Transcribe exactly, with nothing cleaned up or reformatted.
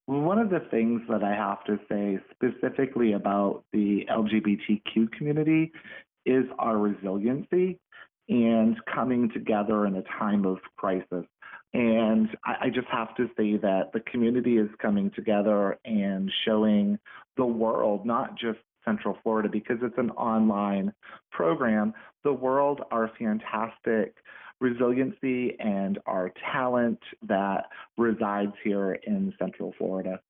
One of the things that I have to say specifically about the L G B T Q community is our resiliency and coming together in a time of crisis. And I, I just have to say that the community is coming together and showing the world, not just Central Florida, because it's an online program, the world our fantastic resiliency and our talent that resides here in Central Florida.